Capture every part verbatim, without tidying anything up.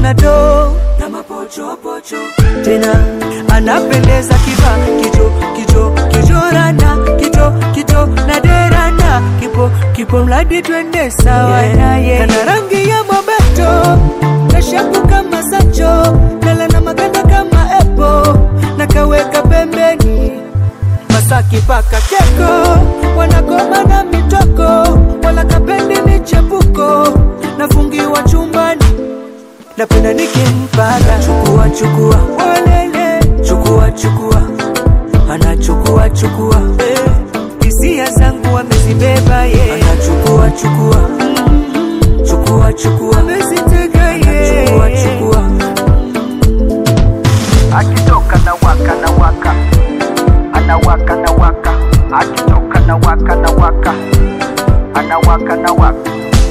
na do na mapocho pocho. Tena anapendeza kiva kicho kicho kijorana kicho kicho na derana kipo kipo mladi twende sawa naye. Yeah. Kana rangi ya mabeto kashapu kama sacho nala na maganda kama epo na kaweka pembeni Masaki paka keko wanakoma na mitoko wala kapendi ni chepuko nafungiwa chumbani napenda nikimpaka chukua chukua walele chukua chukua anachukua chukua eh hisia zangu amezibeba ye anachukua chukua chukua chukua amezitega ye chukua chukua akitoka na waka na waka anawaka na waka akitoka na waka na waka anawaka na waka.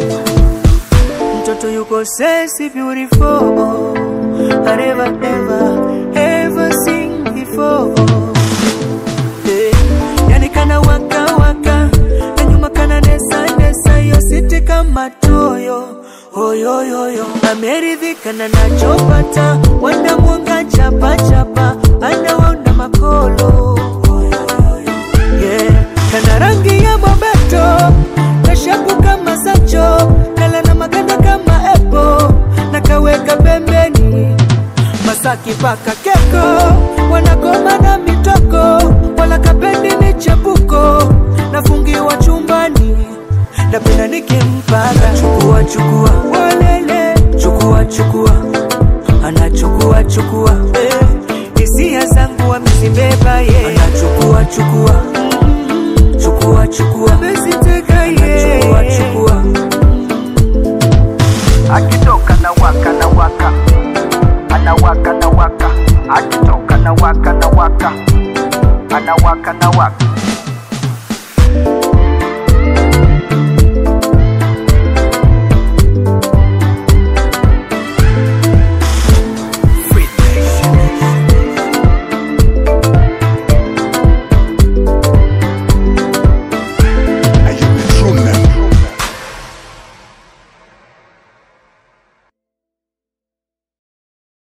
Mtoto yuko sexy beautiful I never ever ever seen before. Hey, yani kana waka waka na nyuma kana nesa nesa yo siti kama toyo oyo yo yo ameridhika na nachopata wanda mwanga chapa chapa anaona makolo oyo yo yo. Yeah, kana rangi ya mabeto kashapu kama sacho nala na maganda kama epo na kaweka pembeni Masaki paka keko wanakoma na mitoko wala kapendi ni chepuko nafungiwa chumbani napenda nikimpaka chukua chukua walele chukua chukua anachukua chukua eh hisia zangu amezibeba ye anachukua chukua chukua chukua amezitega ye chukua chukua